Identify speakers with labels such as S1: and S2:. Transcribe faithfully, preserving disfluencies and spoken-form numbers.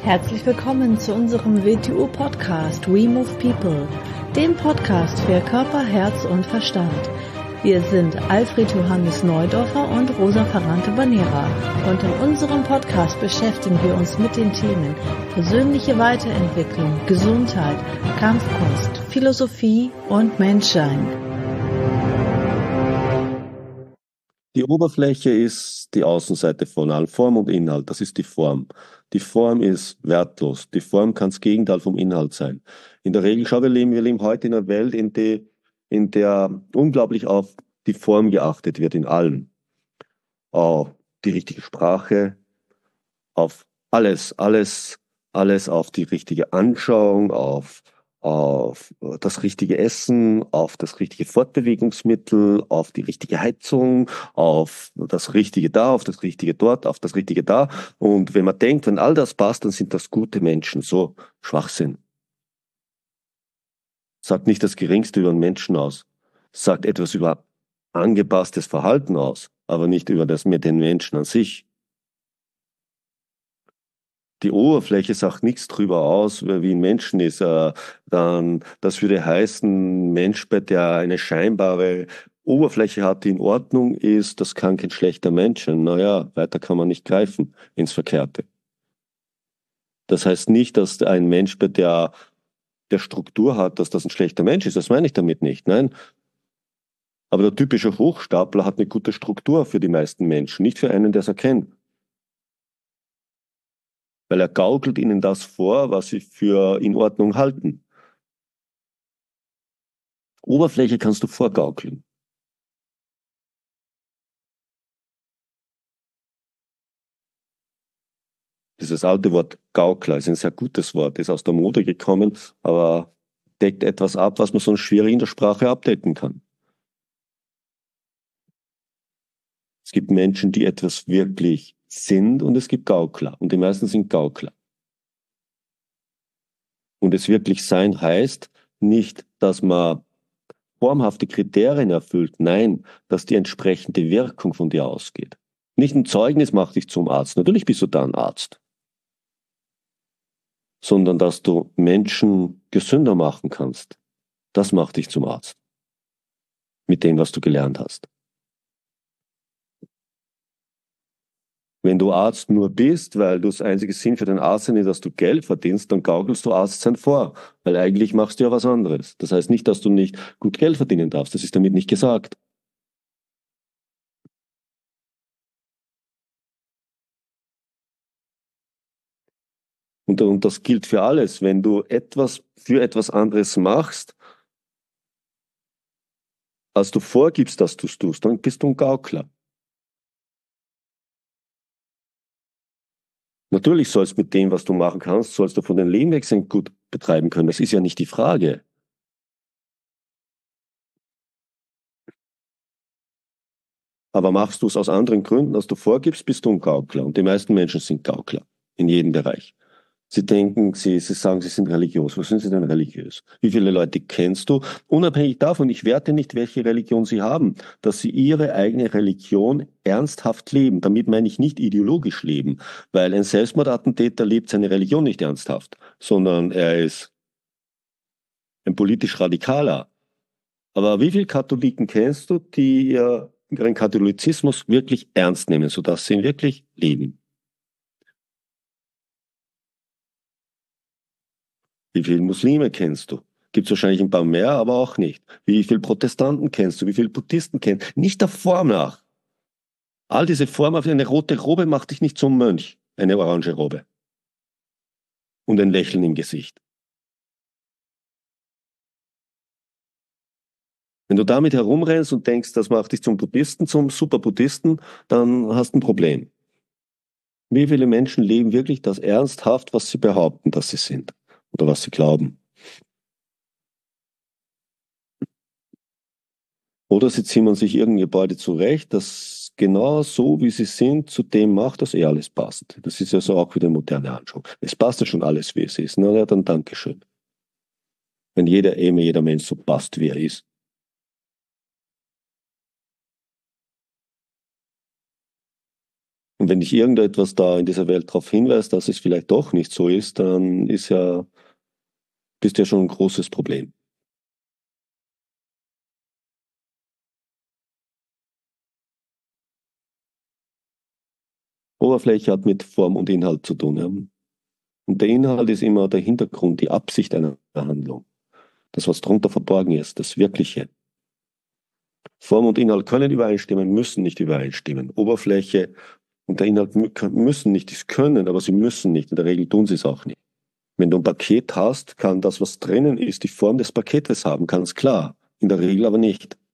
S1: Herzlich willkommen zu unserem W T U-Podcast We Move People, dem Podcast für Körper, Herz und Verstand. Wir sind Alfred Johannes Neudorfer und Rosa Ferrante-Banera und in unserem Podcast beschäftigen wir uns mit den Themen persönliche Weiterentwicklung, Gesundheit, Kampfkunst, Philosophie und Menschsein.
S2: Die Oberfläche ist die Außenseite von allem, Form und Inhalt, das ist die Form. Die Form ist wertlos, die Form kann das Gegenteil vom Inhalt sein. In der Regel, schau, wir leben, wir leben heute in einer Welt, in, die, in der unglaublich auf die Form geachtet wird, in allem. Auf die richtige Sprache, auf alles, alles, alles auf die richtige Anschauung, auf auf das richtige Essen, auf das richtige Fortbewegungsmittel, auf die richtige Heizung, auf das Richtige da, auf das Richtige dort, auf das Richtige da. Und wenn man denkt, wenn all das passt, dann sind das gute Menschen. So Schwachsinn. Sagt nicht das Geringste über einen Menschen aus. Sagt etwas über angepasstes Verhalten aus, aber nicht über das mit den Menschen an sich. Die Oberfläche sagt nichts drüber aus, wie ein Menschen ist. Äh, dann, das würde heißen, Mensch, bei der eine scheinbare Oberfläche hat, die in Ordnung ist, das kann kein schlechter Mensch sein. Naja, weiter kann man nicht greifen ins Verkehrte. Das heißt nicht, dass ein Mensch, bei der der Struktur hat, dass das ein schlechter Mensch ist. Das meine ich damit nicht, nein. Aber der typische Hochstapler hat eine gute Struktur für die meisten Menschen, nicht für einen, der es erkennt. Weil er gaukelt ihnen das vor, was sie für in Ordnung halten. Oberfläche kannst du vorgaukeln. Dieses alte Wort Gaukler ist ein sehr gutes Wort, ist aus der Mode gekommen, aber deckt etwas ab, was man sonst schwierig in der Sprache abdecken kann. Es gibt Menschen, die etwas wirklich sind, und es gibt Gaukler. Und die meisten sind Gaukler. Und es wirklich sein heißt nicht, dass man formhafte Kriterien erfüllt. Nein, dass die entsprechende Wirkung von dir ausgeht. Nicht ein Zeugnis macht dich zum Arzt. Natürlich bist du dann Arzt. Sondern dass du Menschen gesünder machen kannst. Das macht dich zum Arzt. Mit dem, was du gelernt hast. Wenn du Arzt nur bist, weil du das einzige Sinn für den Arzt ist, dass du Geld verdienst, dann gaukelst du Arzt sein vor. Weil eigentlich machst du ja was anderes. Das heißt nicht, dass du nicht gut Geld verdienen darfst. Das ist damit nicht gesagt. Und, und das gilt für alles. Wenn du etwas für etwas anderes machst, als du vorgibst, dass du es tust, dann bist du ein Gaukler. Natürlich sollst du mit dem, was du machen kannst, sollst du von den Lebenwechseln gut betreiben können. Das ist ja nicht die Frage. Aber machst du es aus anderen Gründen, als du vorgibst, bist du ein Gaukler. Und die meisten Menschen sind Gaukler. In jedem Bereich. Sie denken, sie, sie sagen, sie sind religiös. Was sind sie denn religiös? Wie viele Leute kennst du? Unabhängig davon, ich werte nicht, welche Religion sie haben, dass sie ihre eigene Religion ernsthaft leben. Damit meine ich nicht ideologisch leben, weil ein Selbstmordattentäter lebt seine Religion nicht ernsthaft, sondern er ist ein politisch Radikaler. Aber wie viele Katholiken kennst du, die ihren Katholizismus wirklich ernst nehmen, sodass sie ihn wirklich leben? Wie viele Muslime kennst du? Gibt es wahrscheinlich ein paar mehr, aber auch nicht. Wie viele Protestanten kennst du? Wie viele Buddhisten kennst du? Nicht der Form nach. All diese Formen, eine rote Robe macht dich nicht zum Mönch, eine orange Robe. Und ein Lächeln im Gesicht. Wenn du damit herumrennst und denkst, das macht dich zum Buddhisten, zum Superbuddhisten, dann hast du ein Problem. Wie viele Menschen leben wirklich das ernsthaft, was sie behaupten, dass sie sind? Oder was sie glauben? Oder sie zimmern sich irgendein Gebäude zurecht, das genau so, wie sie sind, zu dem macht, dass eh alles passt. Das ist ja so auch wieder eine moderne Anschauung. Es passt ja schon alles, wie es ist. Na ja, dann Dankeschön. Wenn jeder Eme, jeder Mensch so passt, wie er ist. Und wenn dich irgendetwas da in dieser Welt darauf hinweist, dass es vielleicht doch nicht so ist, dann ist ja, bist ja schon ein großes Problem. Oberfläche hat mit Form und Inhalt zu tun. Ja. Und der Inhalt ist immer der Hintergrund, die Absicht einer Handlung. Das, was darunter verborgen ist, das Wirkliche. Form und Inhalt können übereinstimmen, müssen nicht übereinstimmen. Oberfläche und der Inhalt müssen nicht, die können, aber sie müssen nicht. In der Regel tun sie es auch nicht. Wenn du ein Paket hast, kann das, was drinnen ist, die Form des Paketes haben, ganz klar. In der Regel aber nicht.